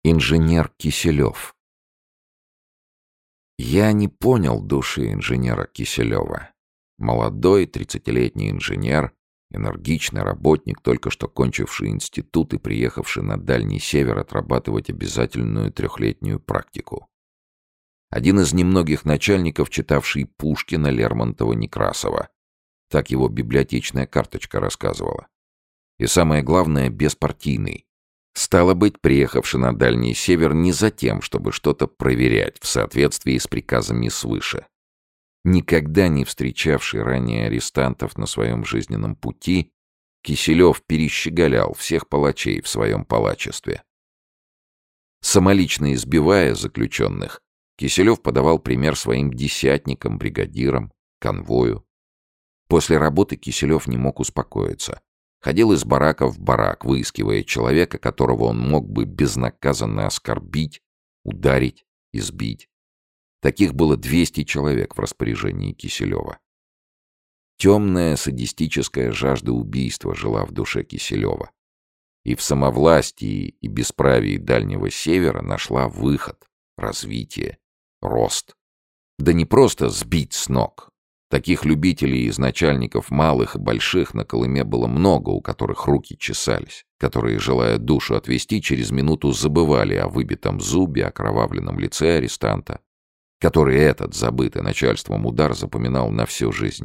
Инженер Киселев. Я не понял души инженера Киселева. Молодой, 30-летний инженер, энергичный работник, только что кончивший институт и приехавший на Дальний Север отрабатывать обязательную 3-летнюю практику. Один из немногих начальников, читавший Пушкина, Лермонтова, Некрасова. Так его библиотечная карточка рассказывала. И самое главное, беспартийный. Стало быть, приехавший на Дальний Север не за тем, чтобы что-то проверять в соответствии с приказами свыше. Никогда не встречавший ранее арестантов на своем жизненном пути, Киселев перещеголял всех палачей в своем палачестве. Самолично избивая заключенных, Киселев подавал пример своим десятникам, бригадирам, конвою. После работы Киселев не мог успокоиться. Ходил из барака в барак, выискивая человека, которого он мог бы безнаказанно оскорбить, ударить, избить. Таких было 200 человек в распоряжении Киселева. Темная садистическая жажда убийства жила в душе Киселева. И в самовластии и бесправии Дальнего Севера нашла выход, развитие, рост. Да не просто сбить с ног. Таких любителей из начальников малых и больших на Колыме было много, у которых руки чесались, которые, желая душу отвести, через минуту забывали о выбитом зубе, окровавленном лице арестанта, который этот, забытый начальством удар, запоминал на всю жизнь.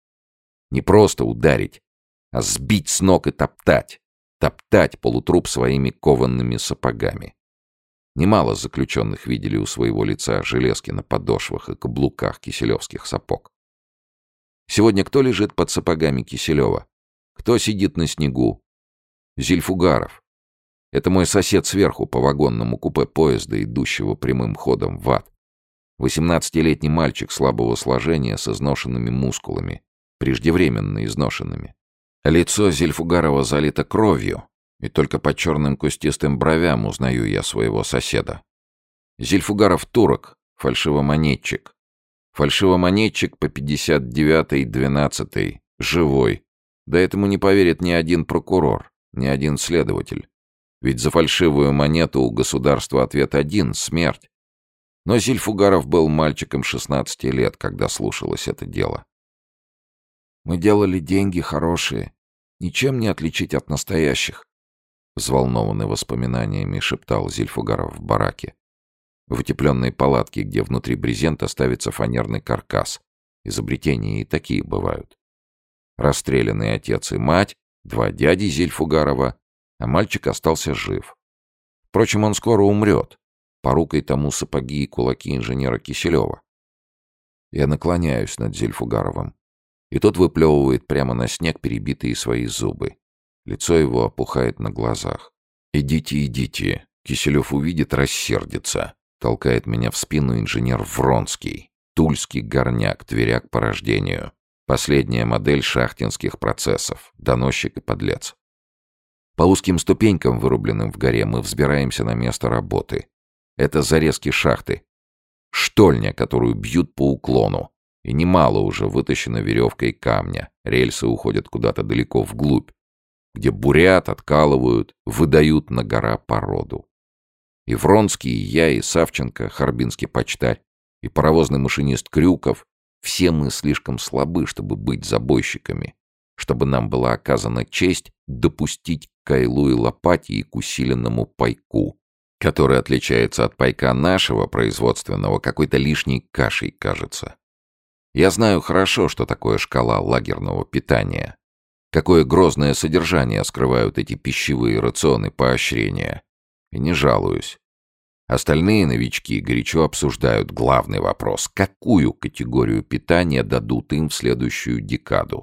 Не просто ударить, а сбить с ног и топтать. Топтать полутруп своими кованными сапогами. Немало заключенных видели у своего лица железки на подошвах и каблуках киселевских сапог. Сегодня кто лежит под сапогами Киселева? Кто сидит на снегу? Зильфугаров. Это мой сосед сверху по вагонному купе поезда, идущего прямым ходом в ад. 18-летний мальчик слабого сложения с изношенными мускулами, преждевременно изношенными. Лицо Зильфугарова залито кровью, и только по черным кустистым бровям узнаю я своего соседа. Зильфугаров турок, фальшивомонетчик. Фальшивомонетчик по 59-й, 12-й, живой. Да этому не поверит ни один прокурор, ни один следователь. Ведь за фальшивую монету у государства ответ один — смерть. Но Зильфугаров был мальчиком 16 лет, когда слушалось это дело. «Мы делали деньги хорошие, ничем не отличить от настоящих», взволнованный воспоминаниями шептал Зильфугаров в бараке. В утепленной палатке, где внутри брезента ставится фанерный каркас. Изобретения и такие бывают. Расстрелянный отец и мать, 2 дяди Зильфугарова, а мальчик остался жив. Впрочем, он скоро умрет. Порукой тому сапоги и кулаки инженера Киселева. Я наклоняюсь над Зильфугаровым, и тот выплевывает прямо на снег перебитые свои зубы. Лицо его опухает на глазах. «Идите, идите, Киселев увидит, рассердится». Толкает меня в спину инженер Вронский. Тульский горняк, тверяк по рождению. Последняя модель шахтинских процессов. Доносчик и подлец. По узким ступенькам, вырубленным в горе, мы взбираемся на место работы. Это зарезки шахты. Штольня, которую бьют по уклону. И немало уже вытащено веревкой камня. Рельсы уходят куда-то далеко вглубь, где бурят, откалывают, выдают на гора породу. И Вронский, и я, и Савченко, харбинский почтарь, и паровозный машинист Крюков — все мы слишком слабы, чтобы быть забойщиками, чтобы нам была оказана честь допустить к кайлу и лопате и к усиленному пайку, который отличается от пайка нашего производственного какой-то лишней кашей, кажется. Я знаю хорошо, что такое шкала лагерного питания, какое грозное содержание скрывают эти пищевые рационы поощрения. И не жалуюсь. Остальные новички горячо обсуждают главный вопрос: какую категорию питания дадут им в следующую декаду.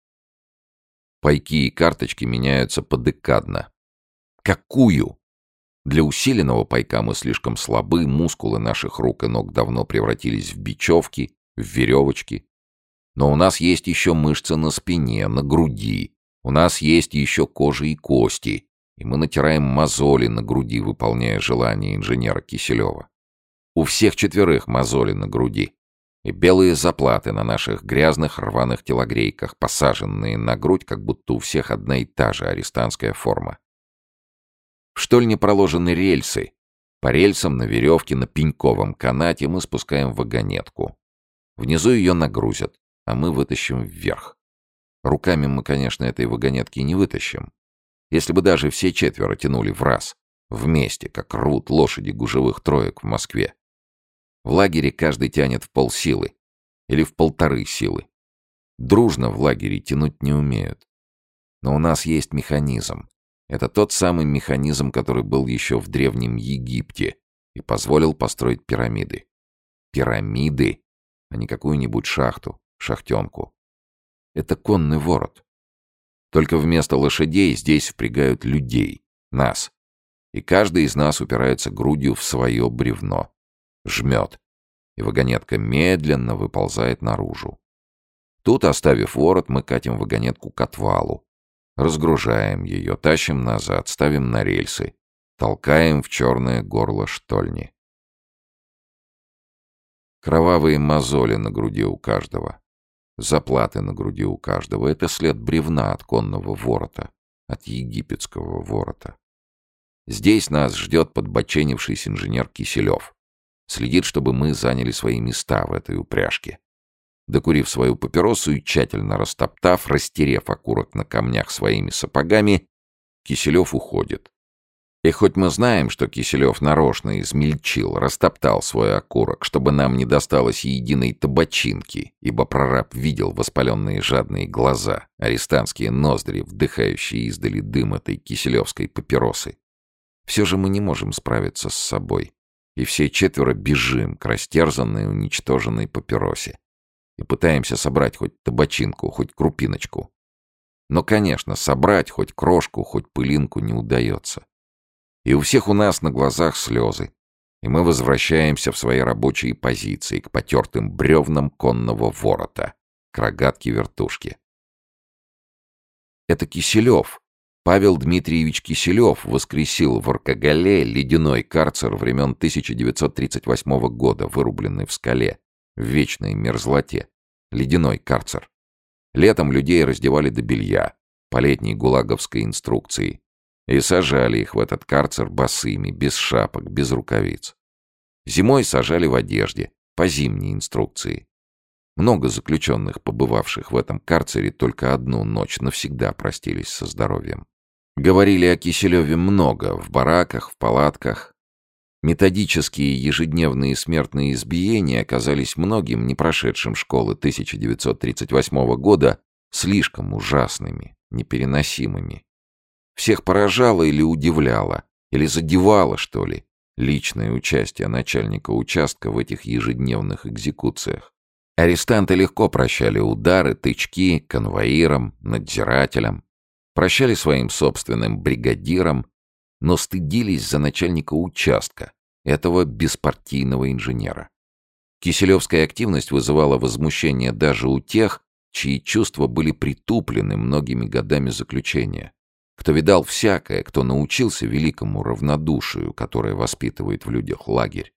Пайки и карточки меняются подекадно. Какую? Для усиленного пайка мы слишком слабы, мускулы наших рук и ног давно превратились в бечевки, в веревочки. Но у нас есть еще мышцы на спине, на груди. У нас есть еще кожа и кости. И мы натираем мозоли на груди, выполняя желание инженера Киселева. У всех 4 мозоли на груди. И белые заплаты на наших грязных рваных телогрейках, посаженные на грудь, как будто у всех одна и та же арестантская форма. В штольне проложены рельсы, По рельсам на веревке на пеньковом канате мы спускаем вагонетку. Внизу ее нагрузят, а мы вытащим вверх. Руками мы, конечно, этой вагонетки не вытащим. Если бы даже все четверо тянули в раз, вместе, как рвут лошади гужевых троек в Москве. В лагере каждый тянет в полсилы или в полторы силы. Дружно в лагере тянуть не умеют. Но у нас есть механизм. Это тот самый механизм, который был еще в Древнем Египте и позволил построить пирамиды. Пирамиды, а не какую-нибудь шахту, шахтенку. Это конный ворот. Только вместо лошадей здесь впрягают людей, нас. И каждый из нас упирается грудью в свое бревно. Жмет. И вагонетка медленно выползает наружу. Тут, оставив ворот, мы катим вагонетку к отвалу. Разгружаем ее, тащим назад, ставим на рельсы. Толкаем в черное горло штольни. Кровавые мозоли на груди у каждого. Заплаты на груди у каждого. Это след бревна от конного ворота. От египетского ворота. Здесь нас ждет подбоченившийся инженер Киселев. Следит, чтобы мы заняли свои места в этой упряжке. Докурив свою папиросу и тщательно растоптав, растерев окурок на камнях своими сапогами, Киселев уходит. И хоть мы знаем, что Киселев нарочно измельчил, растоптал свой окурок, чтобы нам не досталось единой табачинки, ибо прораб видел воспаленные жадные глаза, арестантские ноздри, вдыхающие издали дым этой киселевской папиросы, все же мы не можем справиться с собой, и все четверо бежим к растерзанной, уничтоженной папиросе. И пытаемся собрать хоть табачинку, хоть крупиночку. Но, конечно, собрать хоть крошку, хоть пылинку не удается. И у всех у нас на глазах слезы. И мы возвращаемся в свои рабочие позиции к потертым бревнам конного ворота, к рогатке вертушки. Это Киселев. Павел Дмитриевич Киселев воскресил в Аркагале ледяной карцер времен 1938 года, вырубленный в скале, в вечной мерзлоте. Ледяной карцер. Летом людей раздевали до белья, по летней гулаговской инструкции, и сажали их в этот карцер босыми, без шапок, без рукавиц. Зимой сажали в одежде, по зимней инструкции. Много заключенных, побывавших в этом карцере только одну ночь, навсегда простились со здоровьем. Говорили о Киселеве много, в бараках, в палатках. Методические ежедневные смертные избиения оказались многим, не прошедшим школы 1938 года, слишком ужасными, непереносимыми. Всех поражало или удивляло, или задевало, что ли, личное участие начальника участка в этих ежедневных экзекуциях. Арестанты легко прощали удары, тычки конвоирам, надзирателям, прощали своим собственным бригадирам, но стыдились за начальника участка, этого беспартийного инженера. Киселевская активность вызывала возмущение даже у тех, чьи чувства были притуплены многими годами заключения, кто видал всякое, кто научился великому равнодушию, которое воспитывает в людях лагерь.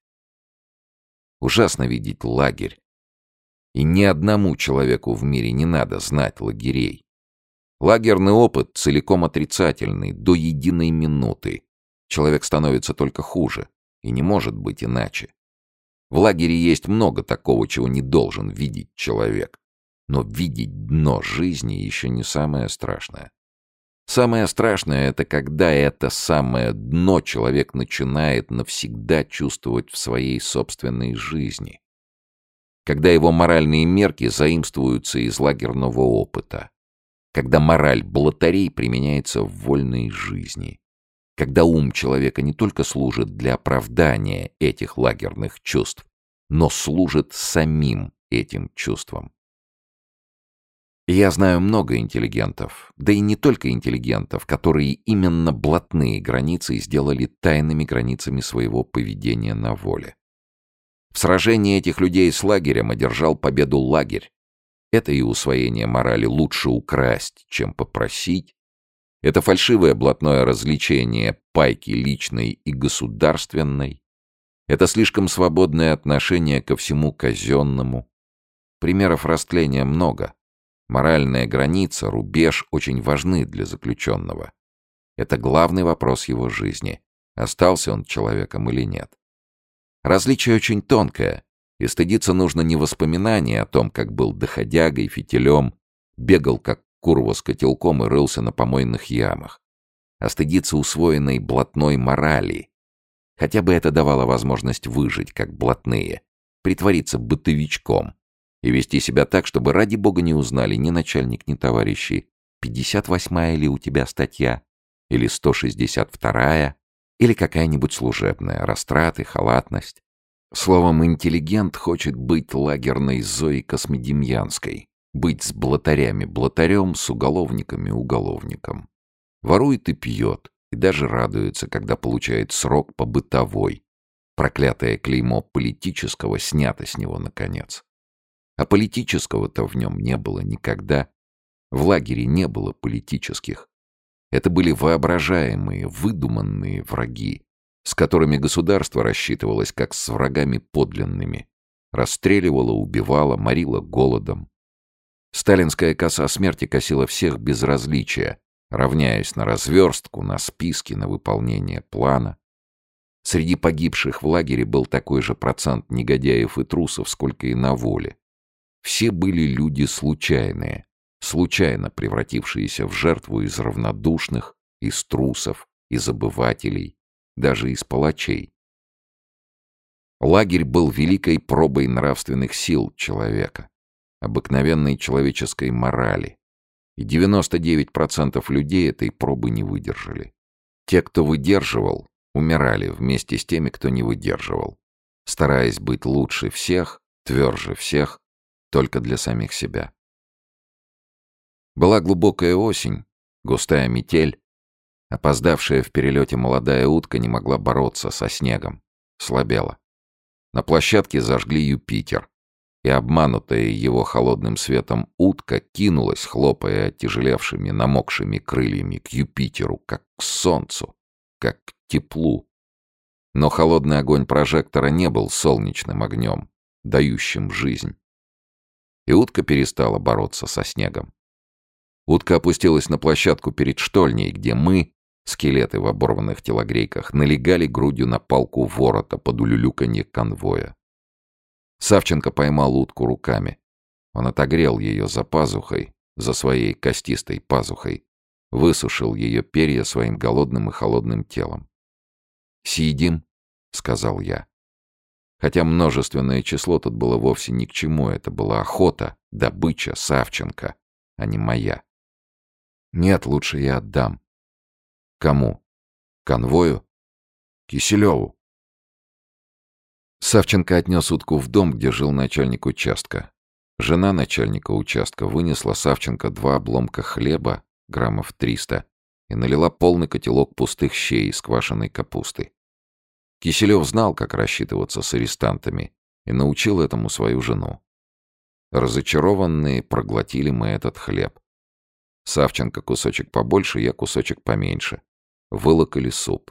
Ужасно видеть лагерь. И ни одному человеку в мире не надо знать лагерей. Лагерный опыт целиком отрицательный, до единой минуты. Человек становится только хуже, и не может быть иначе. В лагере есть много такого, чего не должен видеть человек. Но видеть дно жизни еще не самое страшное. Самое страшное — это когда это самое дно человек начинает навсегда чувствовать в своей собственной жизни. Когда его моральные мерки заимствуются из лагерного опыта. Когда мораль блатарей применяется в вольной жизни. Когда ум человека не только служит для оправдания этих лагерных чувств, но служит самим этим чувствам. Я знаю много интеллигентов, да и не только интеллигентов, которые именно блатные границы сделали тайными границами своего поведения на воле. В сражении этих людей с лагерем одержал победу лагерь. Это и усвоение морали лучше украсть, чем попросить. Это фальшивое блатное развлечение пайки личной и государственной. Это слишком свободное отношение ко всему казенному. Примеров растления много. Моральная граница, рубеж очень важны для заключенного. Это главный вопрос его жизни. остался он человеком или нет. Различие очень тонкое, и стыдиться нужно не воспоминания о том, как был доходягой, фитилем, бегал как курва с котелком и рылся на помойных ямах, а стыдиться усвоенной блатной морали. Хотя бы это давало возможность выжить, как блатные, притвориться бытовичком и вести себя так, чтобы ради бога не узнали ни начальник, ни товарищи, 58-я ли у тебя статья, или 162-я, или какая-нибудь служебная, растраты, халатность. Словом, интеллигент хочет быть лагерной Зоей Космодемьянской, быть с блатарями блатарем, с уголовниками уголовником. Ворует и пьет, и даже радуется, когда получает срок по бытовой. Проклятое клеймо политического снято с него наконец. А политического-то в нем не было никогда. В лагере не было политических. Это были воображаемые, выдуманные враги, с которыми государство рассчитывалось как с врагами подлинными. Расстреливало, убивало, морило голодом. Сталинская коса смерти косила всех без различия, равняясь на разверстку, на списки, на выполнение плана. Среди погибших в лагере был такой же процент негодяев и трусов, сколько и на воле. Все были люди случайные, случайно превратившиеся в жертву из равнодушных, из трусов, из обывателей, даже из палачей. Лагерь был великой пробой нравственных сил человека, обыкновенной человеческой морали, и 99% людей этой пробы не выдержали. Те, кто выдерживал, умирали вместе с теми, кто не выдерживал, стараясь быть лучше всех, тверже всех, только для самих себя. Была глубокая осень, густая метель. Опоздавшая в перелете молодая утка не могла бороться со снегом, слабела. На площадке зажгли Юпитер, и обманутая его холодным светом утка кинулась, хлопая оттяжелевшими, намокшими крыльями к Юпитеру, как к солнцу, как к теплу. Но холодный огонь прожектора не был солнечным огнем, дающим жизнь. И утка перестала бороться со снегом. Утка опустилась на площадку перед штольней, где мы, скелеты в оборванных телогрейках, налегали грудью на палку ворота под улюлюканье конвоя. Савченко поймал утку руками. Он отогрел ее за пазухой, за своей костистой пазухой, высушил ее перья своим голодным и холодным телом. «Съедим», — сказал я. Хотя множественное число тут было вовсе ни к чему, это была охота, добыча Савченко, а не моя. «Нет, лучше я отдам». «Кому? Конвою?» «Киселеву». Савченко отнес утку в дом, где жил начальник участка. Жена начальника участка вынесла Савченко 2 обломка хлеба, граммов 300, и налила полный котелок пустых щей из квашеной капусты. Киселев знал, как рассчитываться с арестантами, и научил этому свою жену. Разочарованные проглотили мы этот хлеб. Савченко кусочек побольше, я кусочек поменьше. Вылокали суп.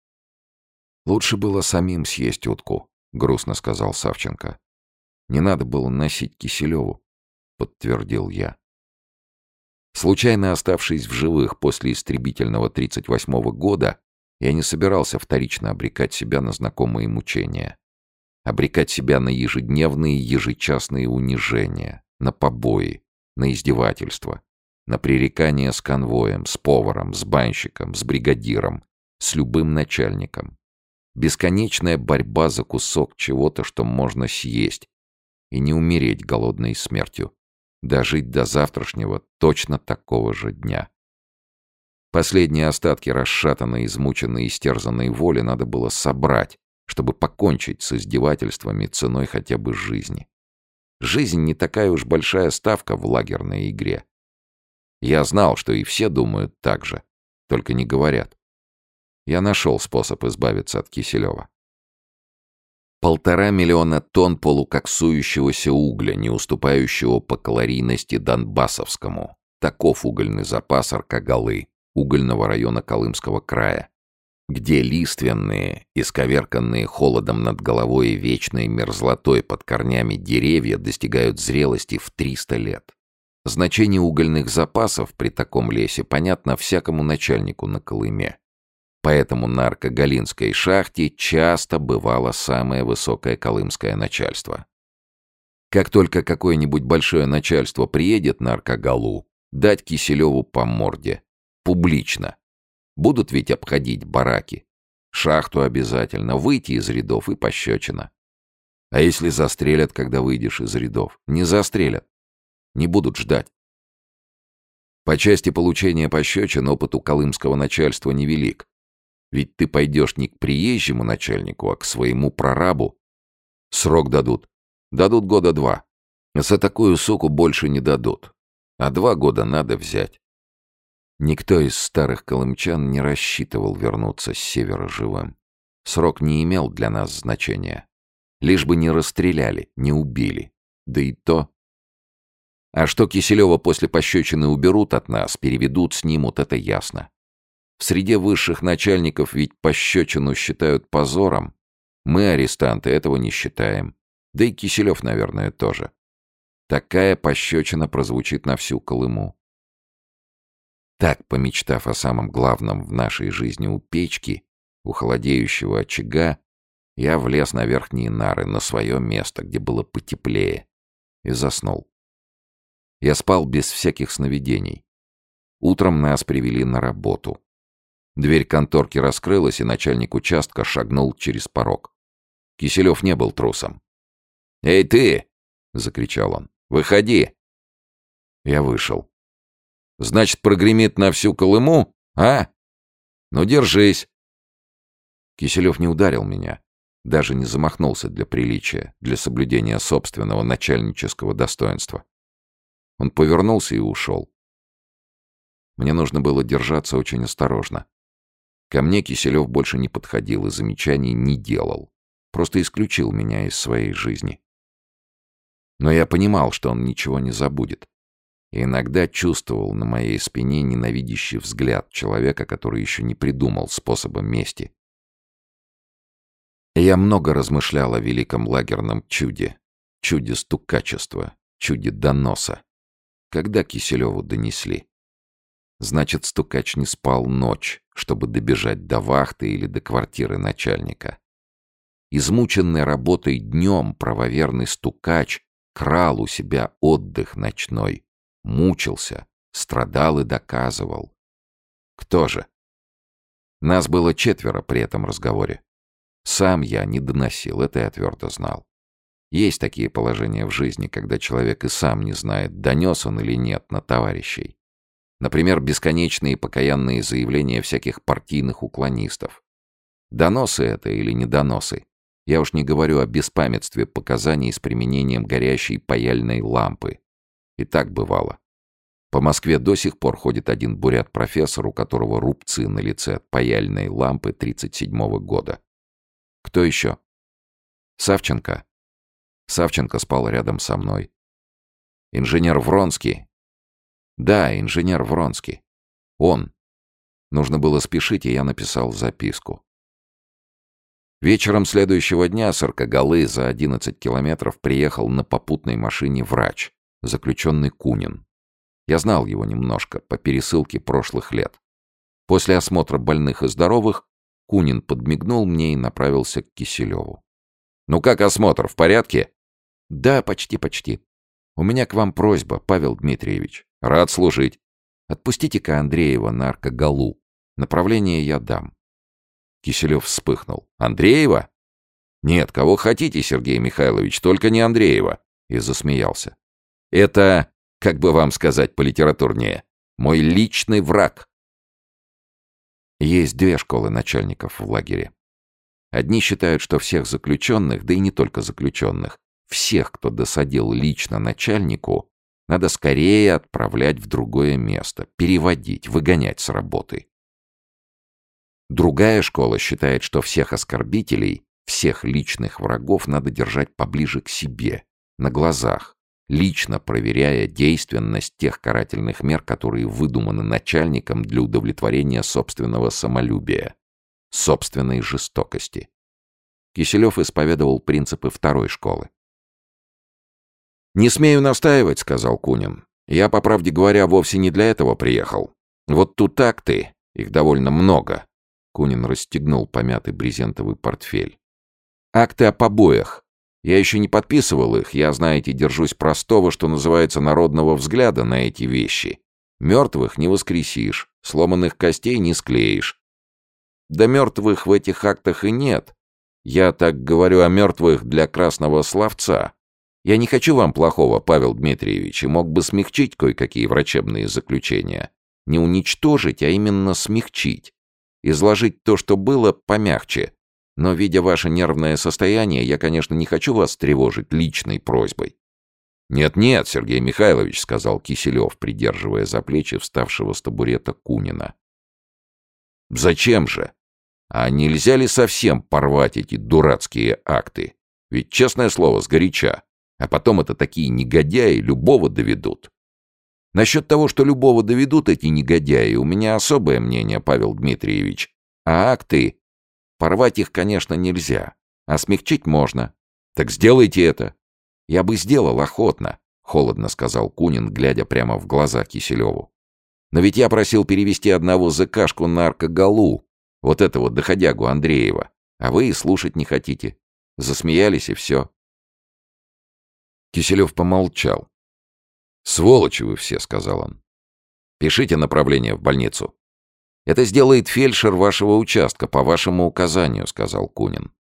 «Лучше было самим съесть утку», — грустно сказал Савченко. «Не надо было носить Киселеву», — подтвердил я. Случайно оставшись в живых после истребительного 38-го года, я не собирался вторично обрекать себя на знакомые мучения. Обрекать себя на ежедневные, ежечасные унижения, на побои, на издевательства, на пререкания с конвоем, с поваром, с банщиком, с бригадиром, с любым начальником. Бесконечная борьба за кусок чего-то, что можно съесть, и не умереть голодной смертью, дожить до завтрашнего точно такого же дня. Последние остатки расшатанной, измученной, истерзанной воли надо было собрать, чтобы покончить с издевательствами ценой хотя бы жизни. Жизнь не такая уж большая ставка в лагерной игре. Я знал, что и все думают так же, только не говорят. Я нашел способ избавиться от Киселева. 1,5 миллиона тонн полукоксующегося угля, не уступающего по калорийности донбассовскому. Таков угольный запас Аркагалы, угольного района Колымского края, где лиственные, исковерканные холодом над головой и вечной мерзлотой под корнями деревья достигают зрелости в 300 лет. Значение угольных запасов при таком лесе понятно всякому начальнику на Колыме. Поэтому на Аркагалинской шахте часто бывало самое высокое колымское начальство. Как только какое-нибудь большое начальство приедет на Аркагалу, дать Киселеву по морде. Публично. Будут ведь обходить бараки. Шахту обязательно. Выйти из рядов и пощечина. А если застрелят, когда выйдешь из рядов? Не застрелят. Не будут ждать. По части получения пощечин опыт у колымского начальства невелик. Ведь ты пойдешь не к приезжему начальнику, а к своему прорабу. Срок дадут. Дадут года 2. За такую суку больше не дадут. А 2 года надо взять. Никто из старых колымчан не рассчитывал вернуться с севера живым. Срок не имел для нас значения. Лишь бы не расстреляли, не убили. Да и то. А что Киселева после пощечины уберут от нас, переведут, снимут, это ясно. В среде высших начальников ведь пощечину считают позором. Мы, арестанты, этого не считаем. Да и Киселев, наверное, тоже. Такая пощечина прозвучит на всю Колыму. Так, помечтав о самом главном в нашей жизни у печки, у холодеющего очага, я влез на верхние нары, на свое место, где было потеплее, и заснул. Я спал без всяких сновидений. Утром нас привели на работу. Дверь конторки раскрылась, и начальник участка шагнул через порог. Киселев не был трусом. «Эй, ты!» — закричал он. «Выходи!» Я вышел. «Значит, прогремит на всю Колыму, а? Ну, держись!» Киселев не ударил меня, даже не замахнулся для приличия, для соблюдения собственного начальнического достоинства. Он повернулся и ушел. Мне нужно было держаться очень осторожно. Ко мне Киселев больше не подходил и замечаний не делал. Просто исключил меня из своей жизни. Но я понимал, что он ничего не забудет. И иногда чувствовал на моей спине ненавидящий взгляд человека, который еще не придумал способа мести. Я много размышлял о великом лагерном чуде. Чуде стукачества, чуде доноса. Когда Киселеву донесли? Значит, стукач не спал ночь, чтобы добежать до вахты или до квартиры начальника. Измученный работой днем правоверный стукач крал у себя отдых ночной, мучился, страдал и доказывал. Кто же? Нас было 4 при этом разговоре. Сам я не доносил, это я твердо знал. Есть такие положения в жизни, когда человек и сам не знает, донес он или нет на товарищей. Например, бесконечные покаянные заявления всяких партийных уклонистов. Доносы это или не доносы? Я уж не говорю о беспамятстве показаний с применением горящей паяльной лампы. И так бывало. По Москве до сих пор ходит один бурят-профессор, у которого рубцы на лице от паяльной лампы 1937 года. Кто еще? Савченко. Савченко спал рядом со мной. Инженер Вронский. Да, инженер Вронский. Он. Нужно было спешить, и я написал записку. Вечером следующего дня с Аркагалы за 11 километров приехал на попутной машине врач, заключенный Кунин. Я знал его немножко, по пересылке прошлых лет. После осмотра больных и здоровых Кунин подмигнул мне и направился к Киселеву. «Ну как осмотр, в порядке?» «Да, почти. У меня к вам просьба, Павел Дмитриевич». «Рад служить». «Отпустите-ка Андреева на Аркагалу. Направление я дам». Киселев вспыхнул. «Андреева?» «Нет, кого хотите, Сергей Михайлович, только не Андреева». И засмеялся. «Это, как бы вам сказать политературнее, мой личный враг». Есть 2 школы начальников в лагере. Одни считают, что всех заключенных, да и не только заключенных, всех, кто досадил лично начальнику, надо скорее отправлять в другое место, переводить, выгонять с работы. Другая школа считает, что всех оскорбителей, всех личных врагов надо держать поближе к себе, на глазах, лично проверяя действенность тех карательных мер, которые выдуманы начальником для удовлетворения собственного самолюбия, собственной жестокости. Киселев исповедовал принципы 2 школы. «Не смею настаивать», — сказал Кунин. «Я, по правде говоря, вовсе не для этого приехал. Вот тут акты, их довольно много. Кунин расстегнул помятый брезентовый портфель. «Акты о побоях. Я еще не подписывал их. Я, знаете, держусь простого, что называется, народного взгляда на эти вещи. Мертвых не воскресишь, сломанных костей не склеишь. Да мертвых в этих актах и нет. Я так говорю о мертвых для красного словца. Я не хочу вам плохого, Павел Дмитриевич, и мог бы смягчить кое-какие врачебные заключения. Не уничтожить, а именно смягчить. Изложить то, что было, помягче. Но, видя ваше нервное состояние, я, конечно, не хочу вас тревожить личной просьбой». «Нет-нет, Сергей Михайлович», — сказал Киселев, придерживая за плечи вставшего с табурета Кунина. «Зачем же? А нельзя ли совсем порвать эти дурацкие акты? Ведь, честное слово, сгоряча. А потом это такие негодяи любого доведут». «Насчет того, что любого доведут эти негодяи, у меня особое мнение, Павел Дмитриевич. А акты... Порвать их, конечно, нельзя. А смягчить можно. Так сделайте это». «Я бы сделал охотно», — холодно сказал Кунин, глядя прямо в глаза Киселеву. «Но ведь я просил перевести одного зэкашку на наркоголу, вот этого доходягу Андреева, а вы и слушать не хотите. Засмеялись, и все». Киселев помолчал. «Сволочи вы все», — сказал он. «Пишите направление в больницу». «Это сделает фельдшер вашего участка по вашему указанию», — сказал Кунин.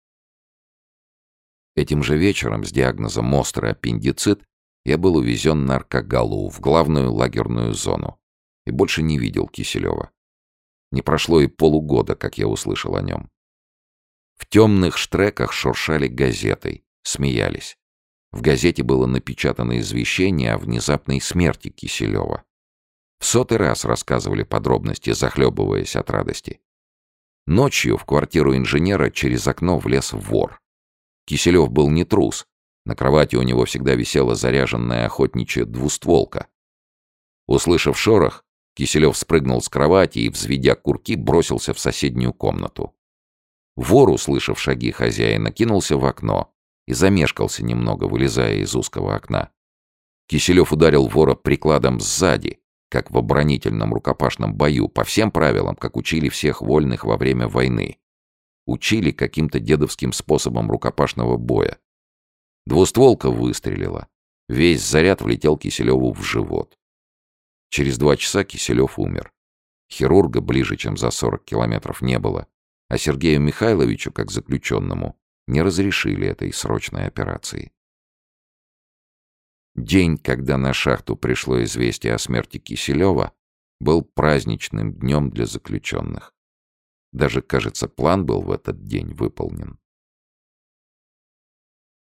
Этим же вечером с диагнозом острый аппендицит я был увезен на наркоголу в главную лагерную зону и больше не видел Киселева. Не прошло и полугода, как я услышал о нем. В темных штреках шуршали газетой, смеялись. В газете было напечатано извещение о внезапной смерти Киселева. В 100-й раз рассказывали подробности, захлебываясь от радости. Ночью в квартиру инженера через окно влез вор. Киселев был не трус. На кровати у него всегда висела заряженная охотничья двустволка. Услышав шорох, Киселев спрыгнул с кровати и, взведя курки, бросился в соседнюю комнату. Вор, услышав шаги хозяина, кинулся в окно и замешкался немного, вылезая из узкого окна. Киселев ударил вора прикладом сзади, как в оборонительном рукопашном бою, по всем правилам, как учили всех вольных во время войны. Учили каким-то дедовским способом рукопашного боя. Двустволка выстрелила. Весь заряд влетел Киселеву в живот. Через 2 часа Киселев умер. Хирурга ближе, чем за 40 километров, не было, а Сергею Михайловичу, как заключенному, не разрешили этой срочной операции. День, когда на шахту пришло известие о смерти Киселева, был праздничным днем для заключенных. Даже, кажется, план был в этот день выполнен.